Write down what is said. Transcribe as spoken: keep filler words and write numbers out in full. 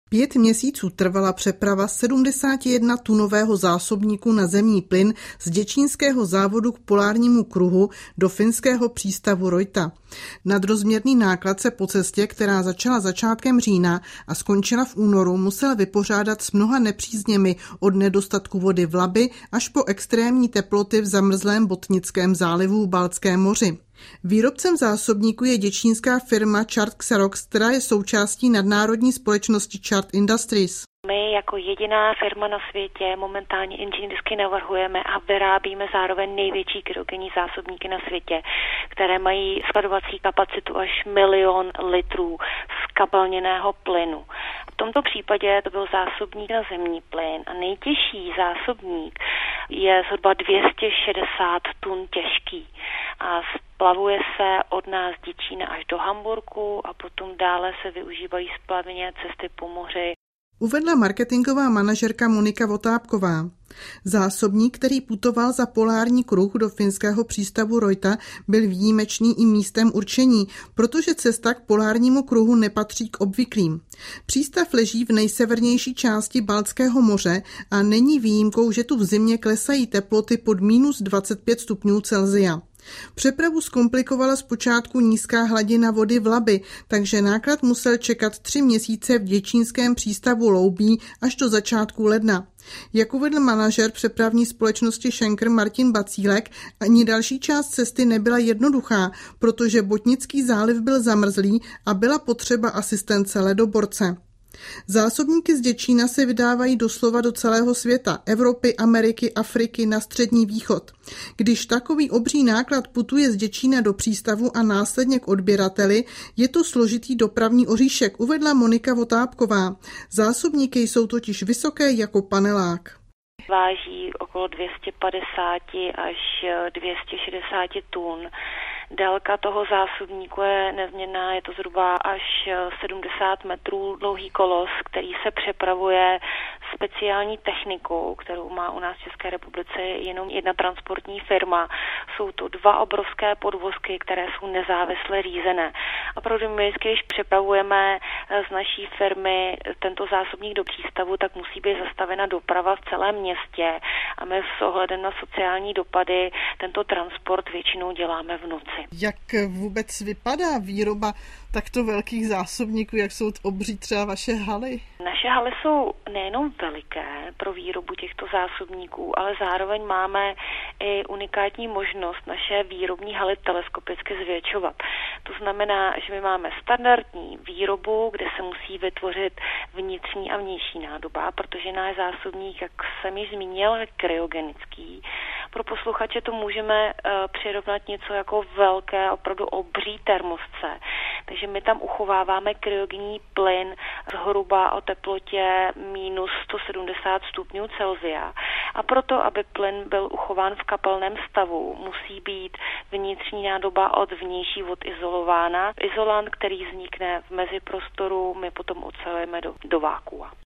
Pět měsíců trvala přeprava sedmdesátijenotunového zásobníku na zemní plyn z děčínského závodu k polárnímu kruhu do finského přístavu Rojta. Nadrozměrný náklad se po cestě, která začala začátkem října a skončila v únoru, musel vypořádat s mnoha nepřízněmi od nedostatku vody v Labi až po extrémní teploty v zamrzlém Botnickém zálivu v Baltském moři. Výrobcem zásobníku je děčínská firma Chart Xerox, která je součástí nadnárodní společnosti Chart Industries. My jako jediná firma na světě momentálně inženýrsky navrhujeme a vyrábíme zároveň největší kryogenní zásobníky na světě, které mají skladovací kapacitu až milion litrů skapalněného plynu. V tomto případě to byl zásobník na zemní plyn a nejtěžší zásobník je zhruba dvě stě šedesát tun těžký a splavuje se od nás z Děčína až do Hamburku a potom dále se využívají splavně cesty po moři. Uvedla marketingová manažerka Monika Votápková. Zásobník, který putoval za polární kruh do finského přístavu Rojta, byl výjimečný i místem určení, protože cesta k polárnímu kruhu nepatří k obvyklým. Přístav leží v nejsevernější části Baltského moře a není výjimkou, že tu v zimě klesají teploty pod minus dvacet pět stupňů Celsia. Přepravu zkomplikovala zpočátku nízká hladina vody v Labi, takže náklad musel čekat tři měsíce v děčínském přístavu Loubí až do začátku ledna. Jak uvedl manažer přepravní společnosti Schenker Martin Bacílek, ani další část cesty nebyla jednoduchá, protože Botnický záliv byl zamrzlý a byla potřeba asistence ledoborce. Zásobníky z Děčína se vydávají doslova do celého světa, Evropy, Ameriky, Afriky, na Střední východ. Když takový obří náklad putuje z Děčína do přístavu a následně k odběrateli, je to složitý dopravní oříšek, uvedla Monika Votápková. Zásobníky jsou totiž vysoké jako panelák. Váží okolo dvě stě padesát až dvě stě šedesát tun. Délka toho zásobníku je nezměrná, je to zhruba až sedmdesát metrů dlouhý kolos, který se přepravuje speciální technikou, kterou má u nás v České republice jenom jedna transportní firma. Jsou to dva obrovské podvozky, které jsou nezávisle řízené. A opravdu my, když přepravujeme z naší firmy tento zásobník do přístavu, tak musí být zastavena doprava v celém městě a my s ohledem na sociální dopady tento transport většinou děláme v noci. Jak vůbec vypadá výroba takto velkých zásobníků, jak jsou obří třeba vaše haly? Naše haly jsou nejenom veliké pro výrobu těchto zásobníků, ale zároveň máme i unikátní možnost naše výrobní haly teleskopicky zvětšovat. To znamená, že my máme standardní výrobu, kde se musí vytvořit vnitřní a vnější nádoba, protože náš zásobník, jak jsem již zmínil, je kryogenický. Pro posluchače to můžeme uh, přirovnat něco jako velké, opravdu obří termosce. Takže my tam uchováváme kryogenní plyn zhruba o teplotě minus sto sedmdesát stupňů Celsia. A proto, aby plyn byl uchován v kapalném stavu, musí být vnitřní nádoba od vnější vod izolována. Izolant, který vznikne v meziprostoru, my potom ocelujeme do, do vákua.